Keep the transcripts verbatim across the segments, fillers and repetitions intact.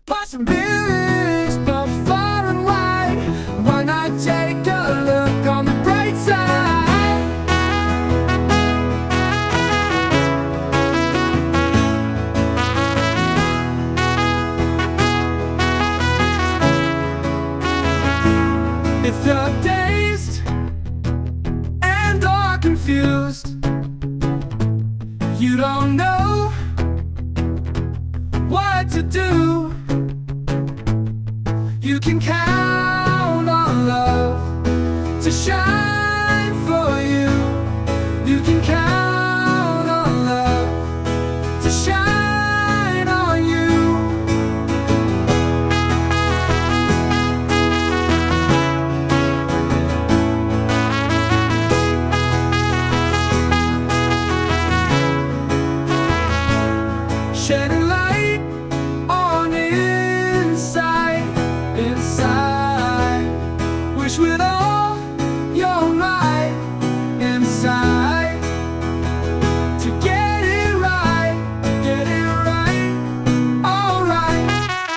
Possibilities both far and wide. Why not take a look on the bright side? If you're dazed and or confused, you don't know what to do, you can count on love to shine for you. You can count on love to shine on you. Shedding light on inside, inside. Wish with all your might inside to get it right, get it right, alright.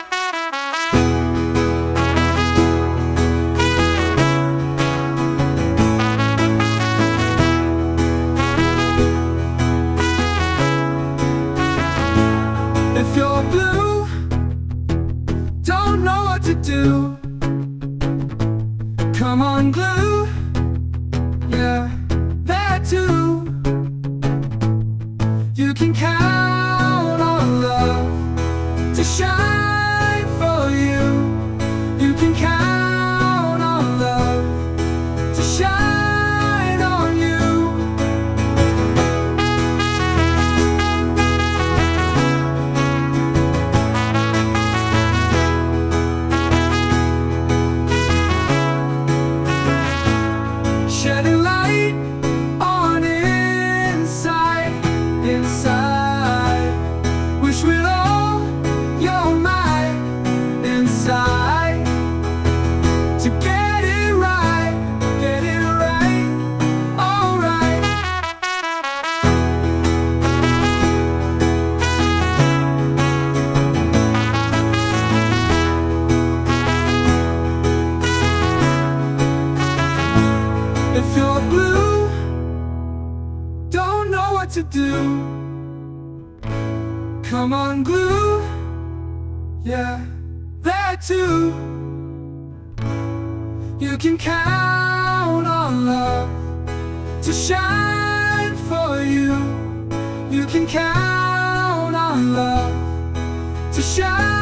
If you're blue, don't know what to do, come on glue, yeah, that too. You can count on love to shine for you. You can count on love to shine on you. Shedding light on inside, inside. Wish with all your might inside to get it right, get it right, alright. If you're blue, don't know what to do, come on glue, yeah, that too. You can count on love to shine for you. You can count on love to shine